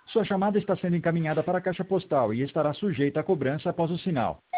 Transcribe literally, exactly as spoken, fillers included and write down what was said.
Sua chamada está sendo encaminhada para a caixa postal e estará sujeita a cobrança após o sinal.